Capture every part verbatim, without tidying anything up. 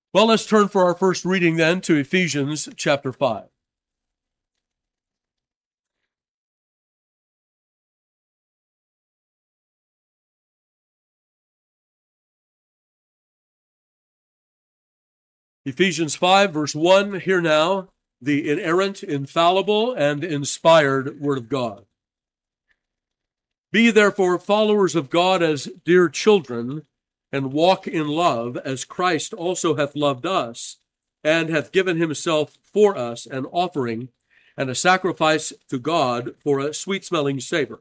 Well, let's turn for our first reading then to Ephesians chapter five. Ephesians five, verse one, hear now the inerrant, infallible, and inspired Word of God. Be therefore followers of God as dear children, and walk in love, as Christ also hath loved us, and hath given himself for us an offering and a sacrifice to God for a sweet-smelling savor.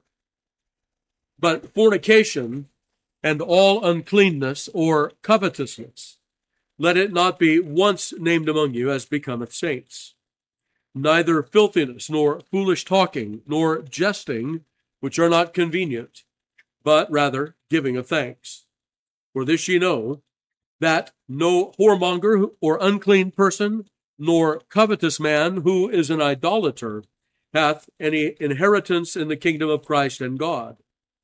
But fornication and all uncleanness or covetousness, let it not be once named among you as becometh saints. Neither filthiness, nor foolish talking, nor jesting, which are not convenient, but rather giving of thanks. For this ye know, that no whoremonger or unclean person, nor covetous man who is an idolater, hath any inheritance in the kingdom of Christ and God.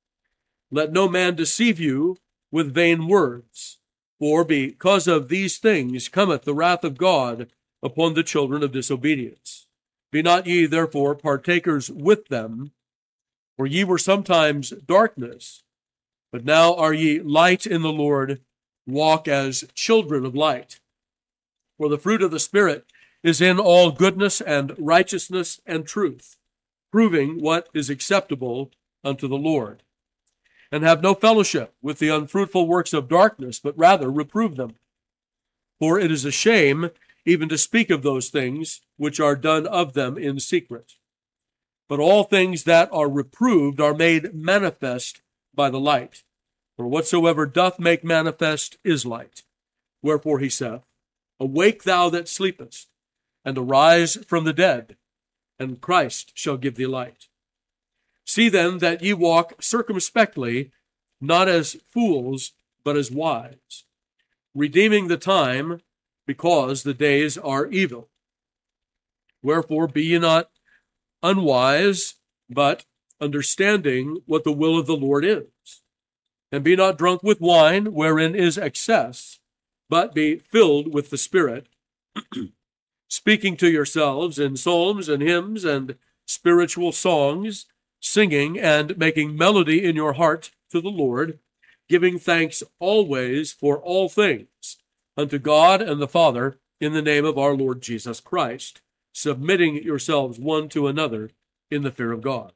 Let no man deceive you with vain words, for because of these things cometh the wrath of God upon the children of disobedience. Be not ye therefore partakers with them, for ye were sometimes darkness, but now are ye light in the Lord. Walk as children of light. For the fruit of the Spirit is in all goodness and righteousness and truth, proving what is acceptable unto the Lord. And have no fellowship with the unfruitful works of darkness, but rather reprove them. For it is a shame even to speak of those things which are done of them in secret. But all things that are reproved are made manifest by the light. For whatsoever doth make manifest is light. Wherefore he saith, Awake thou that sleepest, and arise from the dead, and Christ shall give thee light. See then that ye walk circumspectly, not as fools, but as wise, redeeming the time, because the days are evil. Wherefore be ye not unwise, but understanding what the will of the Lord is. And be not drunk with wine, wherein is excess, but be filled with the Spirit, speaking to yourselves in psalms and hymns and spiritual songs, singing and making melody in your heart to the Lord, giving thanks always for all things unto God and the Father in the name of our Lord Jesus Christ, submitting yourselves one to another in the fear of God.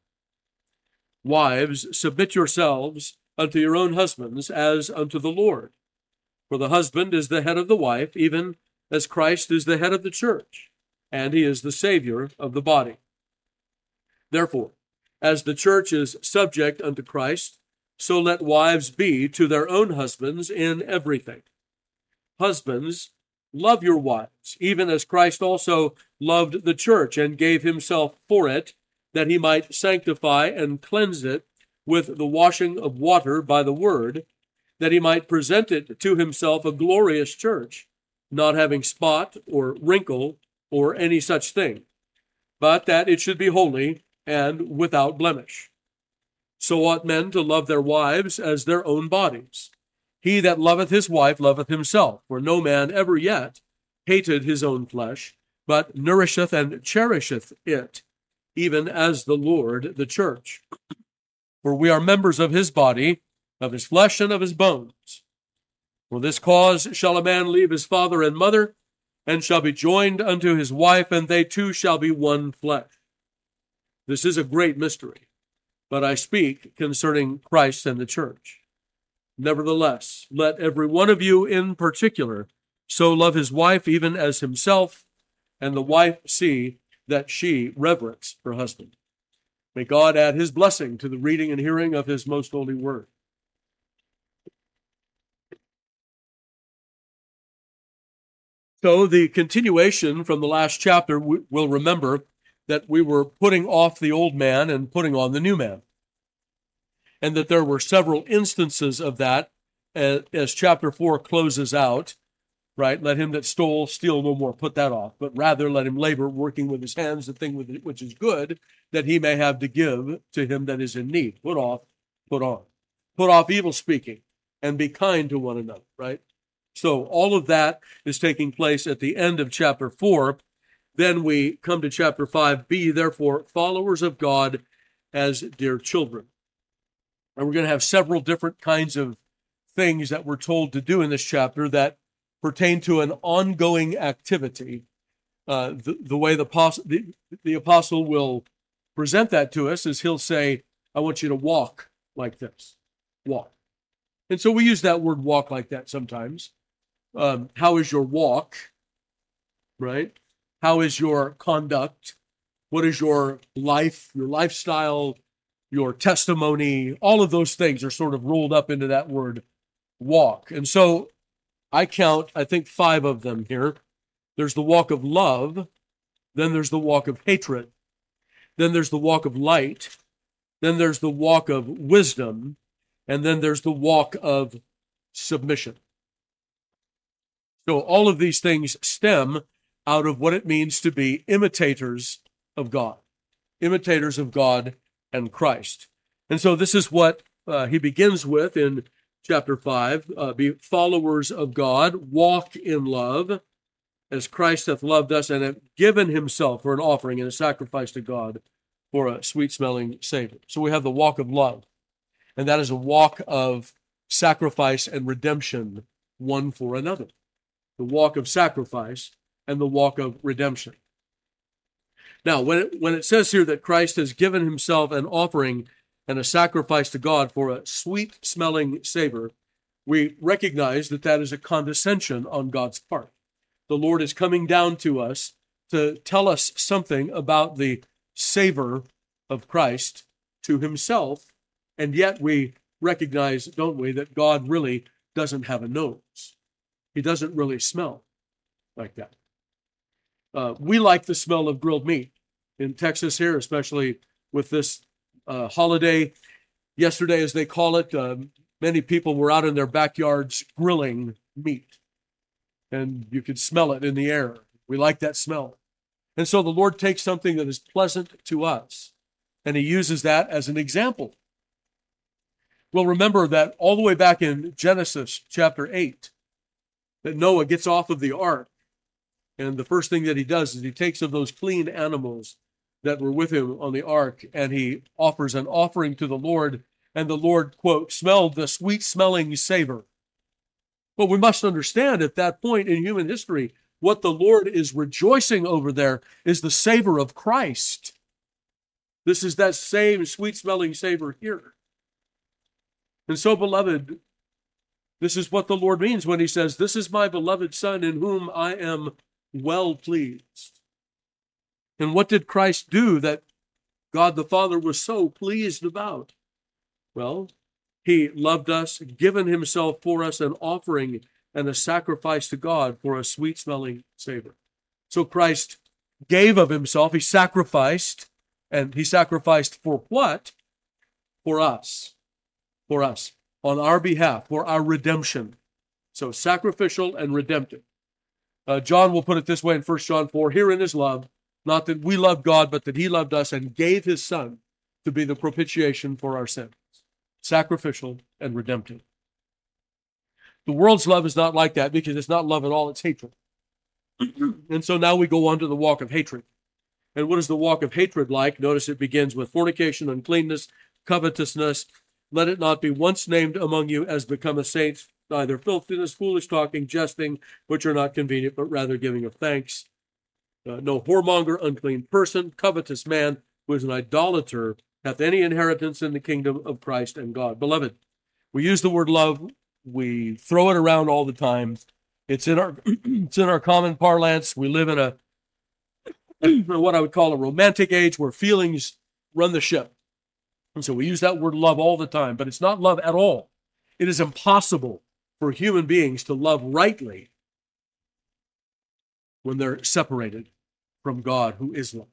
Wives, submit yourselves unto your own husbands as unto the Lord. For the husband is the head of the wife, even as Christ is the head of the church, and he is the Savior of the body. Therefore, as the church is subject unto Christ, so let wives be to their own husbands in everything. Husbands, love your wives, even as Christ also loved the church and gave himself for it, that he might sanctify and cleanse it with the washing of water by the word, that he might present it to himself a glorious church, not having spot or wrinkle or any such thing, but that it should be holy and without blemish. So ought men to love their wives as their own bodies. He that loveth his wife loveth himself, for no man ever yet hated his own flesh, but nourisheth and cherisheth it, even as the Lord the church. For we are members of his body, of his flesh and of his bones. For this cause shall a man leave his father and mother, and shall be joined unto his wife, and they two shall be one flesh. This is a great mystery, but I speak concerning Christ and the church. Nevertheless, let every one of you in particular so love his wife even as himself, and the wife see that she reverence her husband. May God add his blessing to the reading and hearing of his most holy word. So the continuation from the last chapter, we'll remember that we were putting off the old man and putting on the new man, and that there were several instances of that as, as chapter four closes out, right? Let him that stole steal no more, put that off, but rather let him labor, working with his hands the thing with it, which is good, that he may have to give to him that is in need. Put off, put on. Put off evil speaking, and be kind to one another, right? So all of that is taking place at the end of chapter four. Then we come to chapter five, be therefore followers of God as dear children. And we're going to have several different kinds of things that we're told to do in this chapter that pertain to an ongoing activity. Uh, the, the way the, the, the apostle will present that to us is he'll say, I want you to walk like this. Walk. And so we use that word walk like that sometimes. Um, how is your walk? Right? How is your conduct? What is your life, your lifestyle, your testimony? All of those things are sort of rolled up into that word walk. And so I count, I think, five of them here. There's the walk of love. Then there's the walk of hatred. Then there's the walk of light. Then there's the walk of wisdom. And then there's the walk of submission. So all of these things stem out of what it means to be imitators of God. Imitators of God and Christ. And so this is what uh, he begins with in chapter five. Uh, be followers of God, walk in love, as Christ hath loved us and hath given himself for an offering and a sacrifice to God for a sweet-smelling savor. So we have the walk of love. And that is a walk of sacrifice and redemption one for another. The walk of sacrifice and the walk of redemption. Now, when it, when it says here that Christ has given himself an offering and a sacrifice to God for a sweet-smelling savor, we recognize that that is a condescension on God's part. The Lord is coming down to us to tell us something about the savor of Christ to himself, and yet we recognize, don't we, that God really doesn't have a nose. He doesn't really smell like that. Uh, we like the smell of grilled meat in Texas here, especially with this uh, holiday. Yesterday, as they call it, uh, many people were out in their backyards grilling meat, and you could smell it in the air. We like that smell. And so the Lord takes something that is pleasant to us, and he uses that as an example. Well, remember that all the way back in Genesis chapter eight, that Noah gets off of the ark, and the first thing that he does is he takes of those clean animals that were with him on the ark, and he offers an offering to the Lord, and the Lord, quote, smelled the sweet-smelling savor. But we must understand at that point in human history, what the Lord is rejoicing over there is the savor of Christ. This is that same sweet-smelling savor here. And so, beloved, this is what the Lord means when he says, this is my beloved Son in whom I am well pleased. And what did Christ do that God the Father was so pleased about? Well, he loved us, given himself for us an offering and a sacrifice to God for a sweet-smelling savor. So Christ gave of himself, he sacrificed, and he sacrificed for what? For us. For us. On our behalf, for our redemption. So sacrificial and redemptive. Uh, John will put it this way in First John four, herein is love, not that we loved God, but that he loved us and gave his Son to be the propitiation for our sins. Sacrificial and redemptive. The world's love is not like that because it's not love at all, it's hatred. And so now we go on to the walk of hatred. And what is the walk of hatred like? Notice it begins with fornication, uncleanness, covetousness. Let it not be once named among you as becometh saints, neither filthiness, foolish talking, jesting, which are not convenient, but rather giving of thanks. Uh, no whoremonger, unclean person, covetous man, who is an idolater, hath any inheritance in the kingdom of Christ and God. Beloved, we use the word love. We throw it around all the time. It's in our it's in our common parlance. We live in a what I would call a romantic age where feelings run the ship. And so we use that word love all the time, but it's not love at all. It is impossible for human beings to love rightly when they're separated from God, who is love.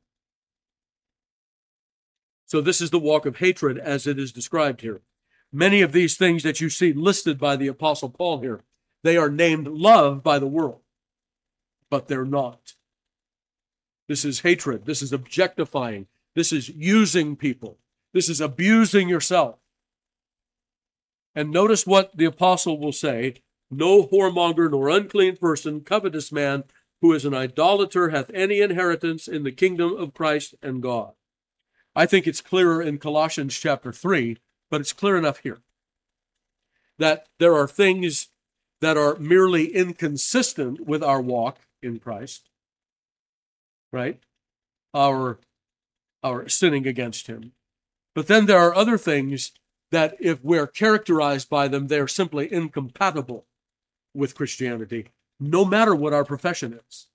So this is the walk of hatred as it is described here. Many of these things that you see listed by the Apostle Paul here, they are named love by the world, but they're not. This is hatred. This is objectifying. This is using people. This is abusing yourself. And notice what the apostle will say, No whoremonger nor unclean person, covetous man, who is an idolater, hath any inheritance in the kingdom of Christ and God. I think it's clearer in Colossians chapter three, but it's clear enough here that there are things that are merely inconsistent with our walk in Christ, right? Our, our sinning against him. But then there are other things that if we're characterized by them, they're simply incompatible with Christianity, no matter what our profession is.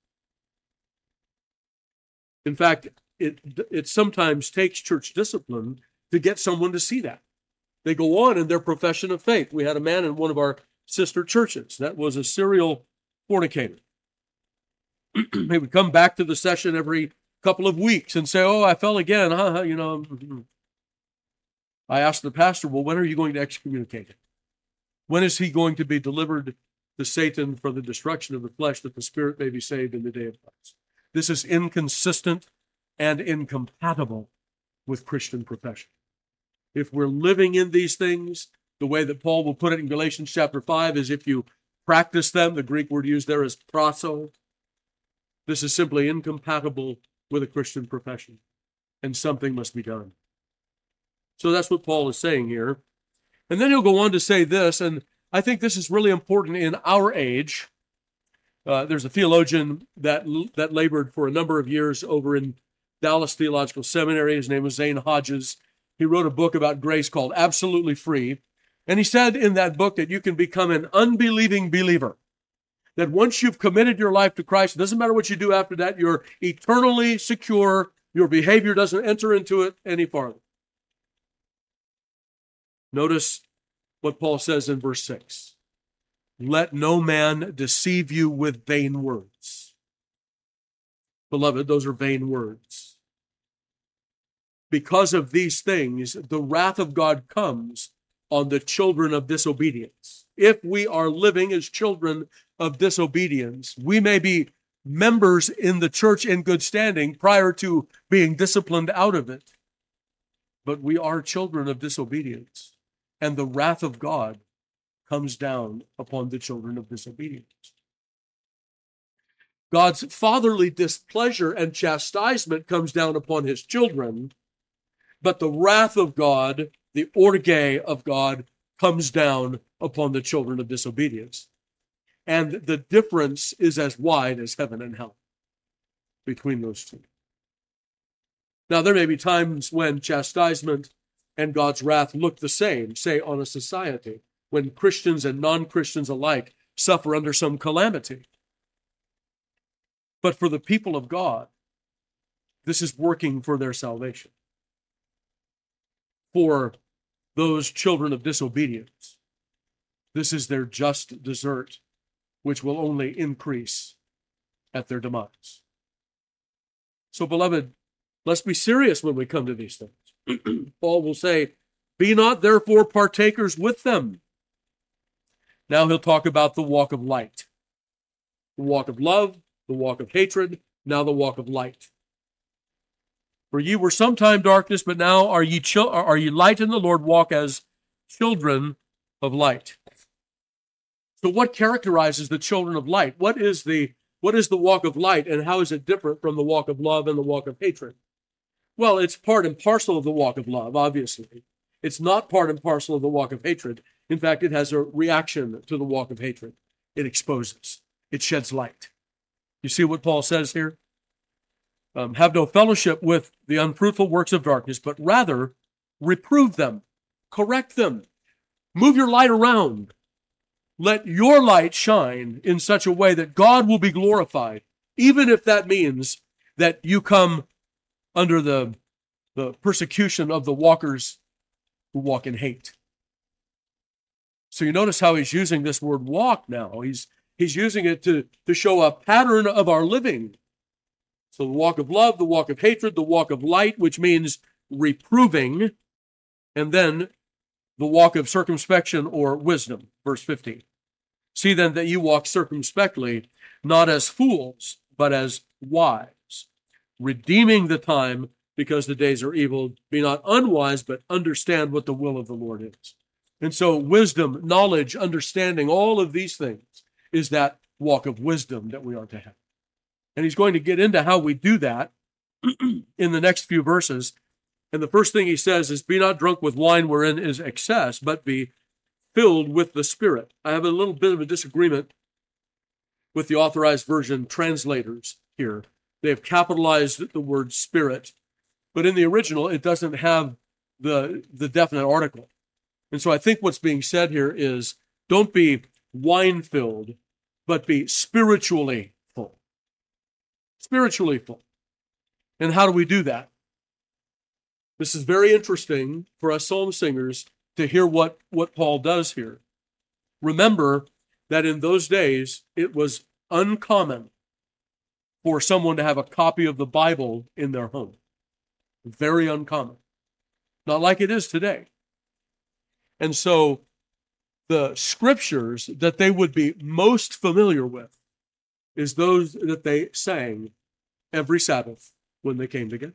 In fact, it, it sometimes takes church discipline to get someone to see that. They go on in their profession of faith. We had a man in one of our sister churches that was a serial fornicator. He would come back to the session every couple of weeks and say, oh, I fell again, huh? You know, I asked the pastor, well, when are you going to excommunicate him? When is he going to be delivered to Satan for the destruction of the flesh, that the spirit may be saved in the day of Christ? This is inconsistent and incompatible with Christian profession. If we're living in these things, the way that Paul will put it in Galatians chapter five is if you practice them, the Greek word used there is praso. This is simply incompatible with a Christian profession, and something must be done. So that's what Paul is saying here. And then he'll go on to say this, and I think this is really important in our age. Uh, there's a theologian that that labored for a number of years over in Dallas Theological Seminary. His name was Zane Hodges. He wrote a book about grace called Absolutely Free. And he said in that book that you can become an unbelieving believer. That once you've committed your life to Christ, it doesn't matter what you do after that, you're eternally secure. Your behavior doesn't enter into it any farther. Notice what Paul says in verse six. Let no man deceive you with vain words. Beloved, those are vain words. Because of these things, the wrath of God comes on the children of disobedience. If we are living as children of disobedience, we may be members in the church in good standing prior to being disciplined out of it. But we are children of disobedience, and the wrath of God comes down upon the children of disobedience. God's fatherly displeasure and chastisement comes down upon his children, but the wrath of God, the orge of God, comes down upon the children of disobedience. And the difference is as wide as heaven and hell between those two. Now, there may be times when chastisement and God's wrath look the same, say on a society, when Christians and non-Christians alike suffer under some calamity. But for the people of God, this is working for their salvation. For those children of disobedience, this is their just desert, which will only increase at their demise. So, beloved, let's be serious when we come to these things. Paul will say, be not therefore partakers with them. Now he'll talk about the walk of light, the walk of love, the walk of hatred, now the walk of light. For ye were sometime darkness, but now are ye chil- are ye light in the Lord, walk as children of light. So what characterizes the children of light? What is the what is the walk of light, and how is it different from the walk of love and the walk of hatred? Well, it's part and parcel of the walk of love, obviously. It's not part and parcel of the walk of hatred. In fact, it has a reaction to the walk of hatred. It exposes. It sheds light. You see what Paul says here? Um, have no fellowship with the unfruitful works of darkness, but rather reprove them, correct them, move your light around. Let your light shine in such a way that God will be glorified, even if that means that you come under the, the persecution of the walkers who walk in hate. So you notice how he's using this word walk now. He's, he's using it to, to show a pattern of our living. So the walk of love, the walk of hatred, the walk of light, which means reproving, and then the walk of circumspection or wisdom, verse fifteen. See then that you walk circumspectly, not as fools, but as wise, redeeming the time because the days are evil. Be not unwise, but understand what the will of the Lord is. And so wisdom, knowledge, understanding, all of these things is that walk of wisdom that we are to have. And he's going to get into how we do that in the next few verses. And the first thing he says is, be not drunk with wine wherein is excess, but be filled with the Spirit. I have a little bit of a disagreement with the Authorized Version translators here. They have capitalized the word Spirit, but in the original, it doesn't have the, the definite article. And so I think what's being said here is, don't be wine-filled, but be spiritually full. Spiritually full. And how do we do that? This is very interesting for us psalm singers to hear what, what Paul does here. Remember that in those days, it was uncommon for someone to have a copy of the Bible in their home. Very uncommon. Not like it is today. And so the scriptures that they would be most familiar with is those that they sang every Sabbath when they came together.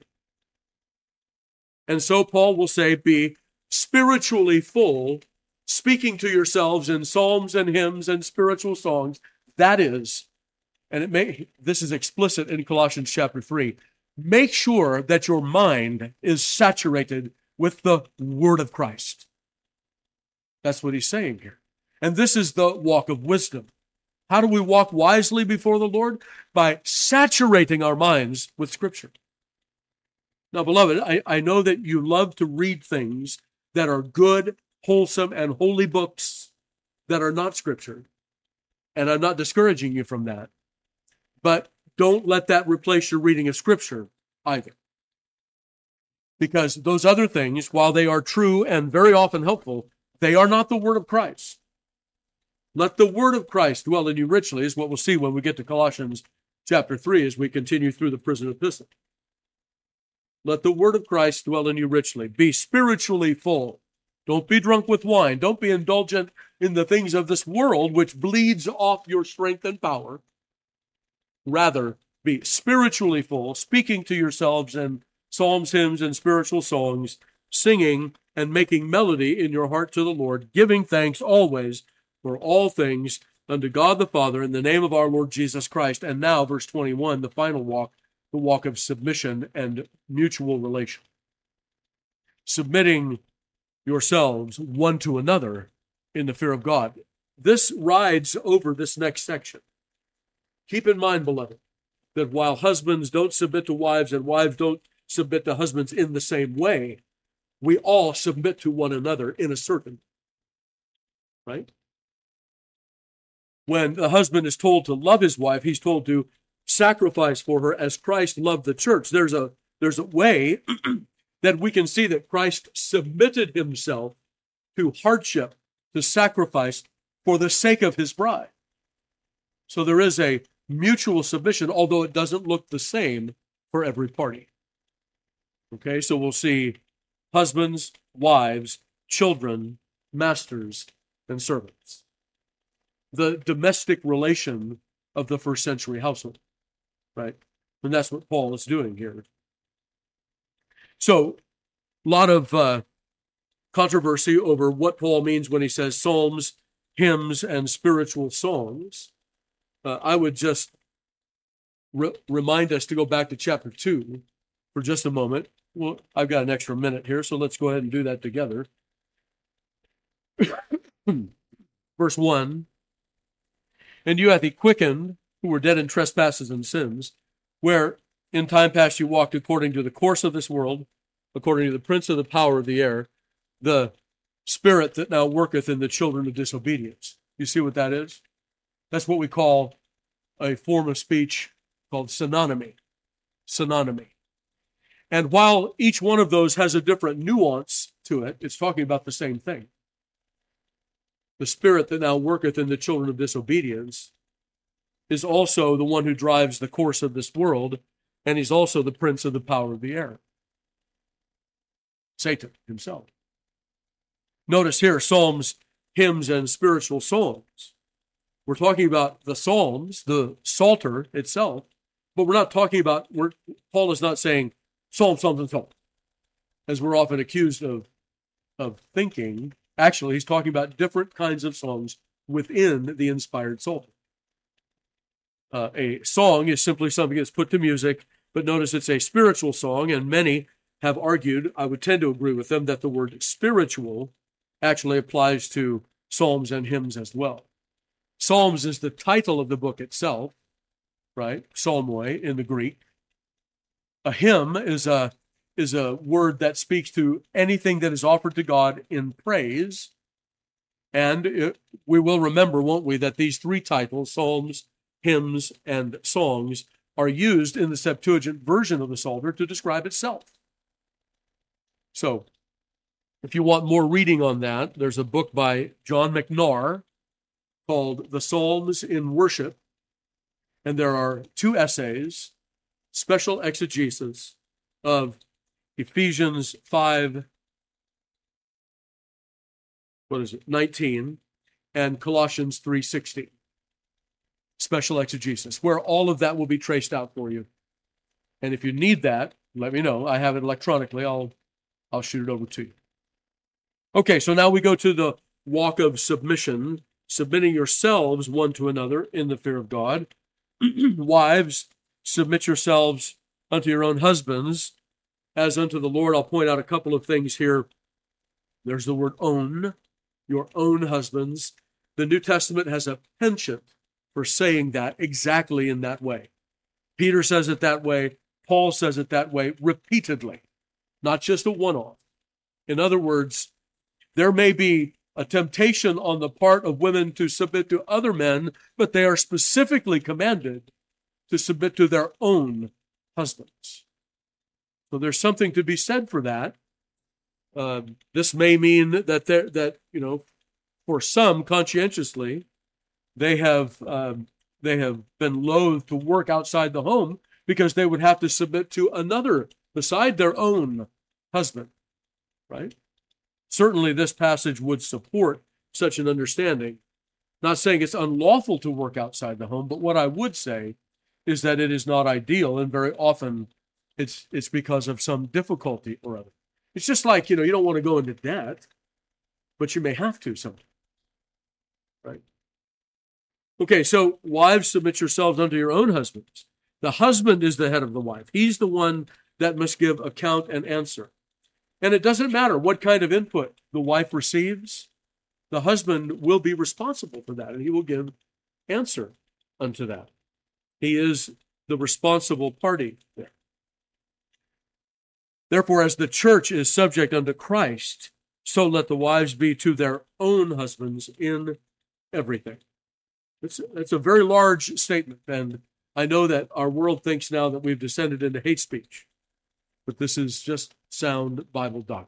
And so Paul will say, be spiritually full, speaking to yourselves in psalms and hymns and spiritual songs. That is, and it may, this is explicit in Colossians chapter three, make sure that your mind is saturated with the word of Christ. That's what he's saying here. And this is the walk of wisdom. How do we walk wisely before the Lord? By saturating our minds with Scripture. Now, beloved, I, I know that you love to read things that are good, wholesome, and holy books that are not Scripture. And I'm not discouraging you from that. But don't let that replace your reading of Scripture either. Because those other things, while they are true and very often helpful, they are not the Word of Christ. Let the Word of Christ dwell in you richly, is what we'll see when we get to Colossians chapter three as we continue through the prison epistle. Let the Word of Christ dwell in you richly. Be spiritually full. Don't be drunk with wine. Don't be indulgent in the things of this world, which bleeds off your strength and power. Rather, be spiritually full, speaking to yourselves in psalms, hymns, and spiritual songs, singing and making melody in your heart to the Lord, giving thanks always for all things unto God the Father in the name of our Lord Jesus Christ. And now, verse twenty-one, the final walk, the walk of submission and mutual relation. Submitting yourselves one to another in the fear of God. This rides over this next section. Keep in mind, beloved, that while husbands don't submit to wives and wives don't submit to husbands in the same way, we all submit to one another in a certain, right? When the husband is told to love his wife, he's told to sacrifice for her as Christ loved the church. There's a, there's a way that we can see that Christ submitted himself to hardship, to sacrifice for the sake of his bride. So there is a mutual submission, although it doesn't look the same for every party. Okay, so we'll see husbands, wives, children, masters, and servants. The domestic relation of the first century household, right? And that's what Paul is doing here. So, a lot of uh, controversy over what Paul means when he says psalms, hymns, and spiritual songs. Uh, I would just re- remind us to go back to chapter two for just a moment. Well, I've got an extra minute here, so let's go ahead and do that together. Verse one, and you hath he quickened, who were dead in trespasses and sins, where in time past you walked according to the course of this world, according to the prince of the power of the air, the spirit that now worketh in the children of disobedience. You see what that is? That's what we call a form of speech called synonymy. Synonymy. And while each one of those has a different nuance to it, it's talking about the same thing. The spirit that now worketh in the children of disobedience is also the one who drives the course of this world, and he's also the prince of the power of the air. Satan himself. Notice here, psalms, hymns, and spiritual songs. We're talking about the psalms, the psalter itself, but we're not talking about, we're, Paul is not saying psalm, psalms, and psalms, as we're often accused of, of thinking. Actually, he's talking about different kinds of songs within the inspired psalter. Uh, a song is simply something that's put to music, but notice it's a spiritual song, and many have argued, I would tend to agree with them, that the word spiritual actually applies to psalms and hymns as well. Psalms is the title of the book itself, right? Psalmoi in the Greek. A hymn is a is a word that speaks to anything that is offered to God in praise. And it, we will remember, won't we, that these three titles, psalms, hymns, and songs, are used in the Septuagint version of the Psalter to describe itself. So, if you want more reading on that, there's a book by John McNair called The Psalms in Worship, and there are two essays, special exegesis of Ephesians five, what is it, nineteen, and Colossians three sixteen. Special exegesis, where all of that will be traced out for you. And if you need that, let me know. I have it electronically. I'll I'll shoot it over to you. Okay, so now we go to the walk of submission, submitting yourselves one to another in the fear of God. Wives, submit yourselves unto your own husbands, as unto the Lord. I'll point out a couple of things here. There's the word own, your own husbands. The New Testament has a penchant for saying that exactly in that way. Peter says it that way. Paul says it that way repeatedly, not just a one-off. In other words, there may be a temptation on the part of women to submit to other men, but they are specifically commanded to submit to their own husbands. So there's something to be said for that. Uh, this may mean that there, that you know, for some conscientiously, they have um, they have been loath to work outside the home because they would have to submit to another beside their own husband, right? Certainly, this passage would support such an understanding. Not saying it's unlawful to work outside the home, but what I would say is that it is not ideal, and very often it's it's because of some difficulty or other. It's just like, you know, you don't want to go into debt, but you may have to sometime, right? Okay, so wives, submit yourselves unto your own husbands. The husband is the head of the wife. He's the one that must give account and answer. And it doesn't matter what kind of input the wife receives, the husband will be responsible for that, and he will give answer unto that. He is the responsible party there. Therefore, as the church is subject unto Christ, so let the wives be to their own husbands in everything. It's, it's a very large statement, and I know that our world thinks now that we've descended into hate speech, but this is just sound Bible doctrine.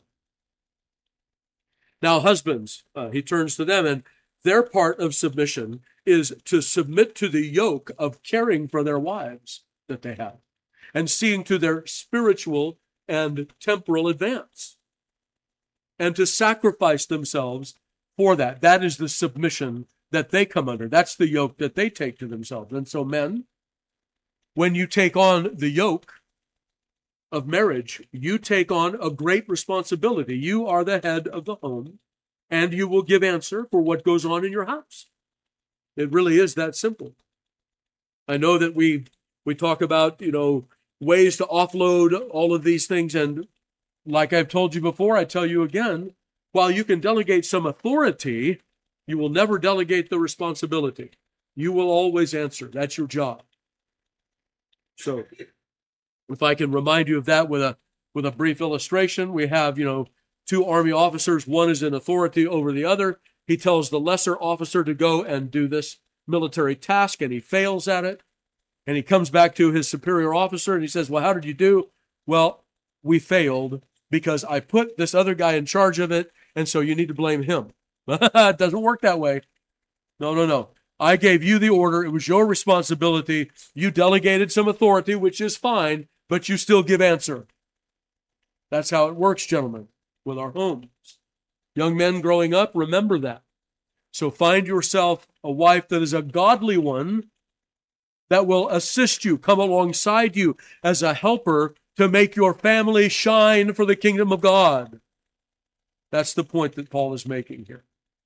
Now, husbands, uh, he turns to them, and their part of submission is to submit to the yoke of caring for their wives that they have and seeing to their spiritual and temporal advance and to sacrifice themselves for that. That is the submission that they come under. That's the yoke that they take to themselves. And so, men, when you take on the yoke of marriage, you take on a great responsibility. You are the head of the home, and you will give answer for what goes on in your house. It really is that simple. I know that we we talk about, you know, ways to offload all of these things, and like I've told you before, I tell you again, while you can delegate some authority, you will never delegate the responsibility. You will always answer. That's your job. So if I can remind you of that with a with a brief illustration, we have, you know, two Army officers. One is in authority over the other. He tells the lesser officer to go and do this military task, and he fails at it. And he comes back to his superior officer, and he says, well, how did you do? Well, we failed because I put this other guy in charge of it, and so you need to blame him. It doesn't work that way. No, no, no. I gave you the order. It was your responsibility. You delegated some authority, which is fine, but you still give answer. That's how it works, gentlemen, with our homes. Young men growing up, remember that. So find yourself a wife that is a godly one that will assist you, come alongside you as a helper to make your family shine for the kingdom of God. That's the point that Paul is making here.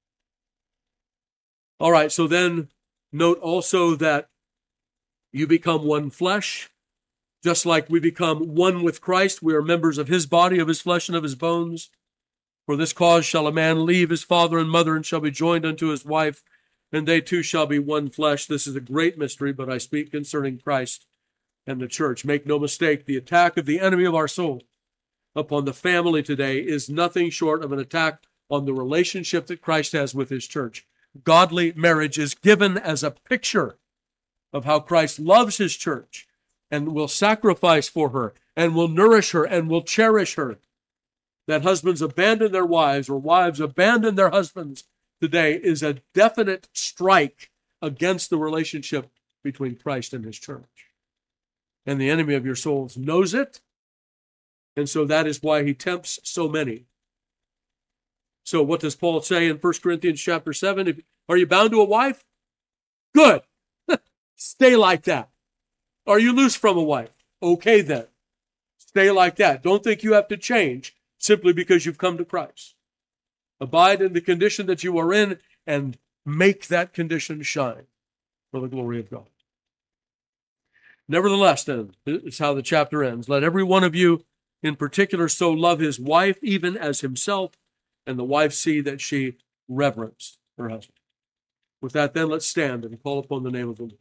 All right, so then note also that you become one flesh. Just like we become one with Christ, we are members of his body, of his flesh, and of his bones. For this cause shall a man leave his father and mother, and shall be joined unto his wife, and they two shall be one flesh. This is a great mystery, but I speak concerning Christ and the church. Make no mistake, the attack of the enemy of our soul upon the family today is nothing short of an attack on the relationship that Christ has with his church. Godly marriage is given as a picture of how Christ loves his church and will sacrifice for her and will nourish her and will cherish her. That husbands abandon their wives or wives abandon their husbands today is a definite strike against the relationship between Christ and his church. And the enemy of your souls knows it, and so that is why he tempts so many. So what does Paul say in First Corinthians chapter seven? If, are you bound to a wife? Good. Stay like that. Are you loose from a wife? Okay then. Stay like that. Don't think you have to change simply because you've come to Christ. Abide in the condition that you are in and make that condition shine for the glory of God. Nevertheless, then, this is how the chapter ends. Let every one of you in particular so love his wife even as himself, and the wife see that she reverence her husband. With that, then, let's stand and call upon the name of the Lord.